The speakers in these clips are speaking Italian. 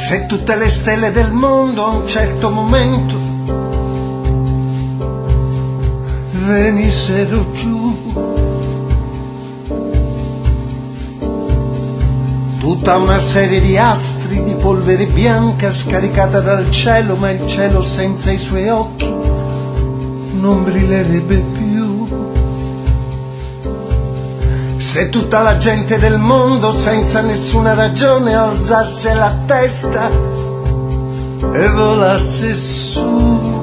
Se tutte le stelle del mondo a un certo momento venissero giù, tutta una serie di astri di polvere bianca scaricata dal cielo, ma il cielo senza i suoi occhi non brillerebbe più. Se tutta la gente del mondo senza nessuna ragione alzasse la testa e volasse su,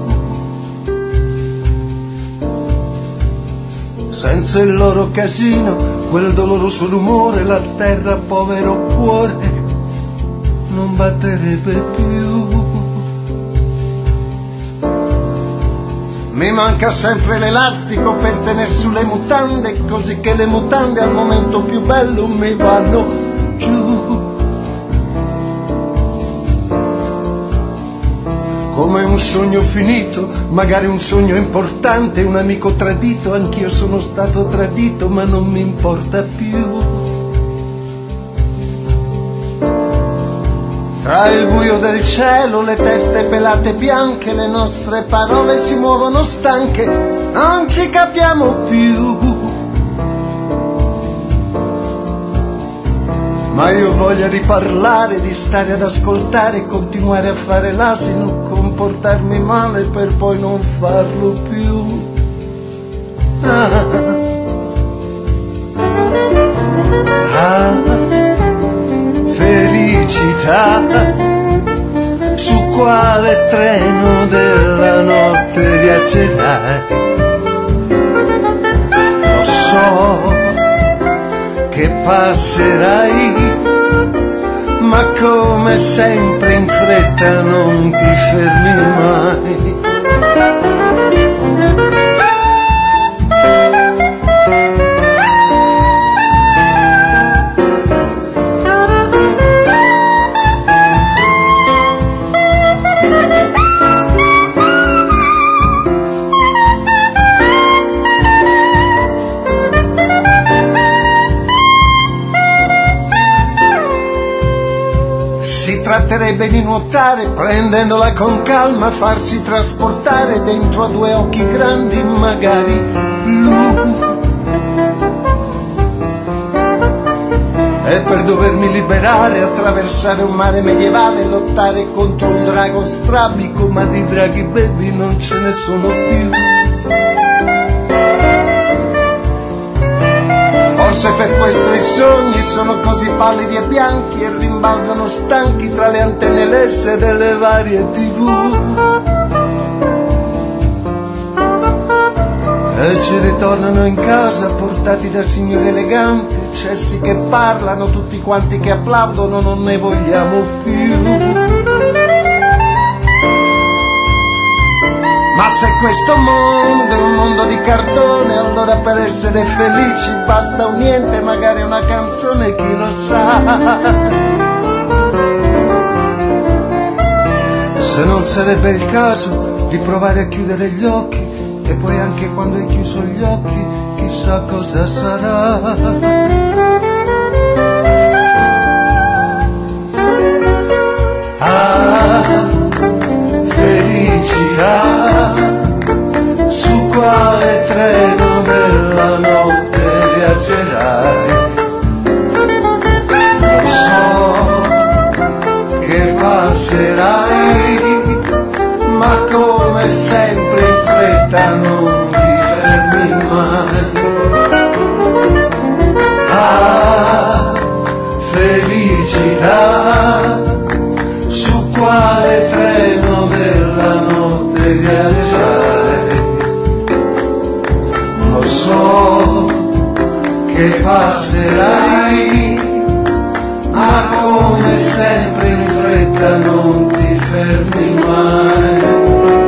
senza il loro casino, quel doloroso rumore, la terra, povero cuore, non batterebbe più. Mi manca sempre l'elastico per tener su le mutande, così che le mutande al momento più bello mi vanno giù. Come un sogno finito, magari un sogno importante, un amico tradito, anch'io sono stato tradito, ma non mi importa più. Tra il buio del cielo, le teste pelate bianche, le nostre parole si muovono stanche, non ci capiamo più. Ma io ho voglia di parlare, di stare ad ascoltare, continuare a fare l'asino, comportarmi male per poi non farlo più. Felicità, su quale treno della notte viaggerai? Lo so che passerai, ma come sempre in fretta non ti fermi mai. Si tratterebbe di nuotare, prendendola con calma, farsi trasportare dentro a due occhi grandi, magari blu. E per dovermi liberare, attraversare un mare medievale, lottare contro un drago strabico, ma di draghi baby non ce ne sono più. Forse per questo i sogni sono così pallidi e bianchi e rimbalzano stanchi tra le antenne lesse delle varie TV. E ci ritornano in casa portati da signori eleganti, cessi che parlano, tutti quanti che applaudono, non ne vogliamo più. Ma se questo mondo è un mondo di cartone, allora per essere felici basta un niente, magari una canzone, chi lo sa. Se non sarebbe il caso di provare a chiudere gli occhi, e poi anche quando hai chiuso gli occhi, chissà cosa sarà. Felicità, su quale treno della notte viaggerai? Lo so che passerai, ma come sempre in fretta non ti fermi mai. Felicità, su quale treno della notte viaggerai? Lo so che passerai, ma come sempre in fretta non ti fermi mai.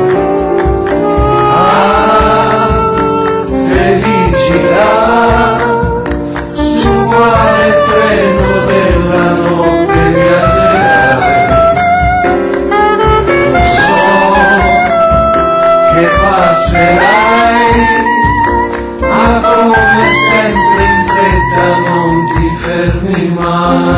Felicità, su quale treno della notte viaggerai? Lo so che passerai, ma come sempre in fretta non ti fermi mai.